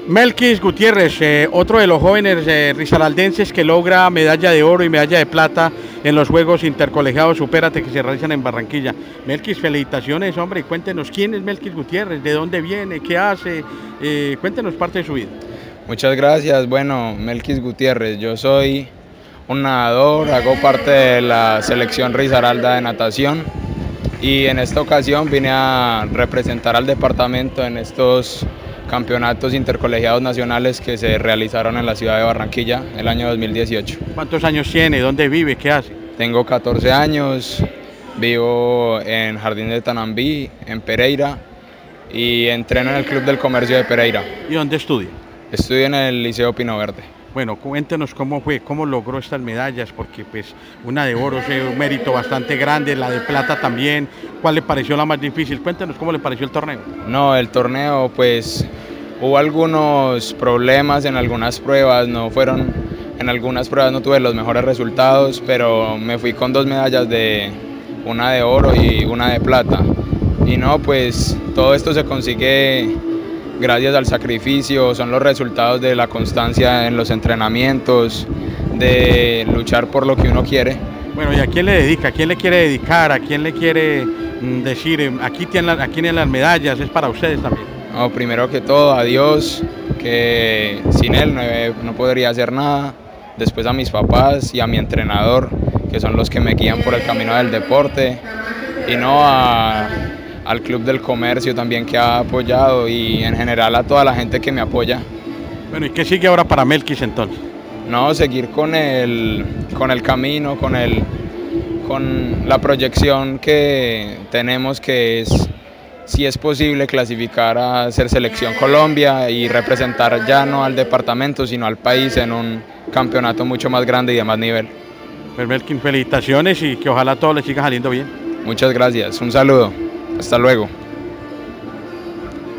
Melquis Gutiérrez, otro de los jóvenes risaraldenses que logra medalla de oro y medalla de plata en los Juegos Intercolegiados Supérate que se realizan en Barranquilla. Melquis, felicitaciones, hombre, y cuéntenos quién es Melquis Gutiérrez, de dónde viene, qué hace, cuéntenos parte de su vida. Muchas gracias. Bueno, Melquis Gutiérrez, yo soy un nadador, hago parte de la selección Risaralda de natación y en esta ocasión vine a representar al departamento en estos campeonatos intercolegiados nacionales que se realizaron en la ciudad de Barranquilla el año 2018. ¿Cuántos años tiene? ¿Dónde vive? ¿Qué hace? Tengo 14 años, vivo en Jardín de Tanambí, en Pereira, y entreno en el Club del Comercio de Pereira. ¿Y dónde estudia? Estudio en el Liceo Pino Verde. Bueno, cuéntenos cómo fue, cómo logró estas medallas, porque pues una de oro es un mérito bastante grande, la de plata también. ¿Cuál le pareció la más difícil? Cuéntenos cómo le pareció el torneo. No, el torneo pues hubo algunos problemas en algunas pruebas, en algunas pruebas no tuve los mejores resultados, pero me fui con 2 medallas, una de oro y una de plata. Y no, pues todo esto se consigue gracias al sacrificio, son los resultados de la constancia en los entrenamientos, de luchar por lo que uno quiere. Bueno, ¿y a quién le dedica? ¿A quién le quiere dedicar? ¿A quién le quiere decir, aquí tienen las medallas, es para ustedes también? No, primero que todo a Dios, que sin Él no podría hacer nada. Después a mis papás y a mi entrenador, que son los que me guían por el camino del deporte. Y no al Club del Comercio también que ha apoyado y en general a toda la gente que me apoya. Bueno, ¿y qué sigue ahora para Melquis entonces? No, seguir con el camino, con la proyección que tenemos, que es, si es posible, clasificar a ser selección Colombia y representar ya no al departamento, sino al país en un campeonato mucho más grande y de más nivel. Pues Melquis, felicitaciones y que ojalá todo le siga saliendo bien. Muchas gracias, un saludo, hasta luego.